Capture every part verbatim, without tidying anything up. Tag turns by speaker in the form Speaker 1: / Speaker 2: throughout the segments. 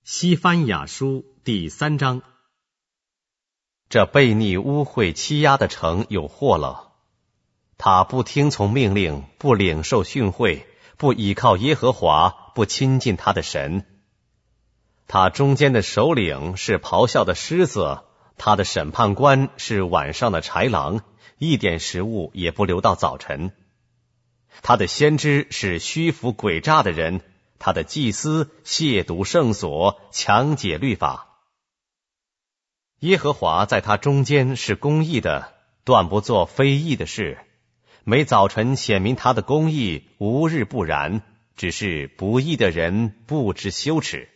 Speaker 1: 西番雅书第三章。
Speaker 2: 这悖逆污秽欺压的城有祸了，他不听从命令，不领受训诲，不倚靠耶和华，不亲近他的神。他中间的首领是咆哮的狮子，他的审判官是晚上的豺狼，一点食物也不留到早晨。他的先知是虚浮诡诈的人，他的祭司亵渎圣所，强解律法。耶和华在他中间是公义的，断不做非义的事。每早晨显明他的公义，无日不然，只是不义的人不知羞耻。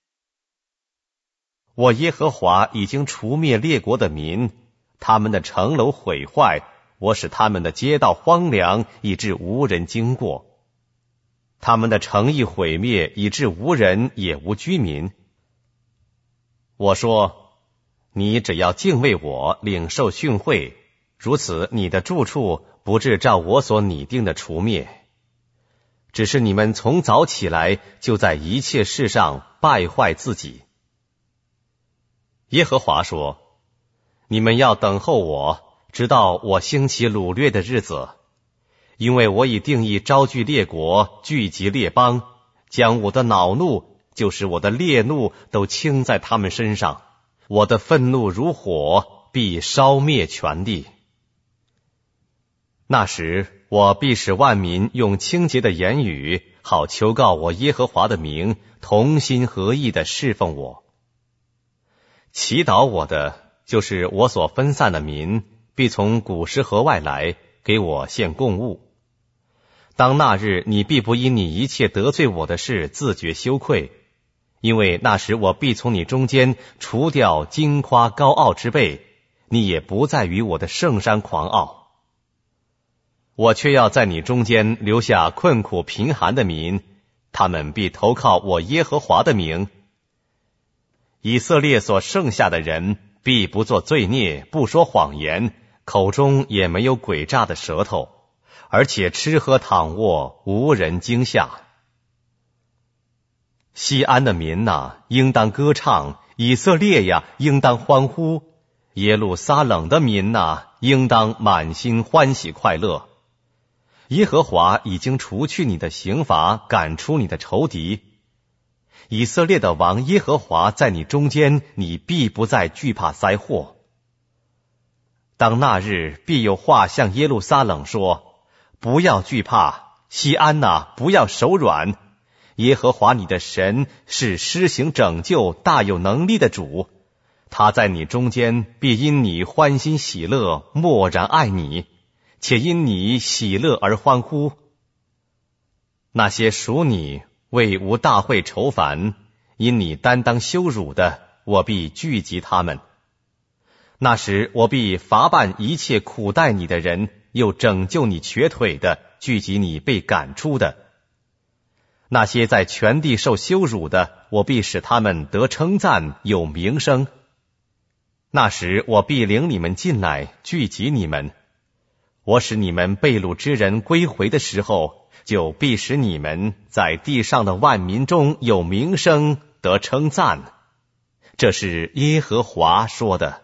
Speaker 2: 我耶和华已经除灭列国的民，他们的城楼毁坏，我使他们的街道荒凉，以致无人经过。他们的城邑毁灭，以致无人也无居民。我说，你只要敬畏我，领受训诲，如此你的住处不致照我所拟定的除灭。只是你们从早起来，就在一切事上败坏自己。耶和华说，你们要等候我，直到我兴起掳掠的日子。因为我已定义招聚列国，聚集列邦，将我的恼怒，就是我的烈怒，都倾在他们身上。我的愤怒如火，必烧灭全地。那时，我必使万民用清洁的言语，好求告我耶和华的名，同心合意地侍奉我。祈祷我的，就是我所分散的民，必从古时河外来，给我献供物。当那日，你必不因你一切得罪我的事自觉羞愧，因为那时我必从你中间除掉矜夸高傲之辈，你也不再与我的圣山狂傲。我却要在你中间留下困苦贫寒的民，他们必投靠我耶和华的名。以色列所剩下的人必不做罪孽，不说谎言，口中也没有诡诈的舌头，而且吃喝躺卧，无人惊吓。西安的民哪，应当歌唱；以色列呀，应当欢呼；耶路撒冷的民哪，应当满心欢喜快乐。耶和华已经除去你的刑罚，赶出你的仇敌。以色列的王耶和华在你中间，你必不再惧怕灾祸。当那日，必有话向耶路撒冷说，不要惧怕，西安哪，不要手软。耶和华你的神是施行拯救、大有能力的主，他在你中间必因你欢欣喜乐，默然爱你，且因你喜乐而欢呼。那些属你为无大会愁烦，因你担当羞辱的，我必聚集他们。那时我必罚办一切苦待你的人，又拯救你瘸腿的，聚集你被赶出的。那些在全地受羞辱的，我必使他们得称赞，有名声。那时我必领你们进来，聚集你们。我使你们被掳之人归回的时候，就必使你们在地上的万民中有名声，得称赞。这是耶和华说的。